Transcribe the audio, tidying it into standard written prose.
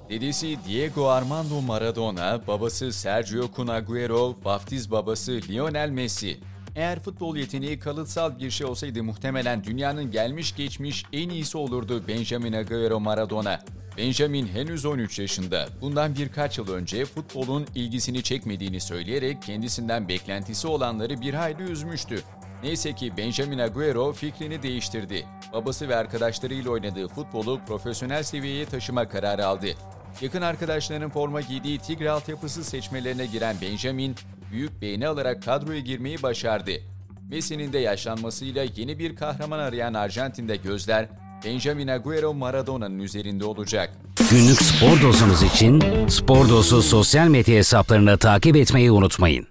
Dedesi Diego Armando Maradona, babası Sergio Kun Agüero, vaftiz babası Lionel Messi. Eğer futbol yeteneği kalıtsal bir şey olsaydı muhtemelen dünyanın gelmiş geçmiş en iyisi olurdu Benjamin Agüero Maradona. Benjamin henüz 13 yaşında. Bundan birkaç yıl önce futbolun ilgisini çekmediğini söyleyerek kendisinden beklentisi olanları bir hayli üzmüştü. Neyse ki Benjamin Agüero fikrini değiştirdi. Babası ve arkadaşlarıyla oynadığı futbolu profesyonel seviyeye taşıma kararı aldı. Yakın arkadaşlarının forma giydiği Tigre altyapısı seçmelerine giren Benjamin, büyük beğeni alarak kadroya girmeyi başardı. Messi'nin de yaşlanmasıyla yeni bir kahraman arayan Arjantin'de gözler, Benjamin Agüero Maradona'nın üzerinde olacak. Günlük spor dozunuz için Spor Dozu sosyal medya hesaplarını takip etmeyi unutmayın.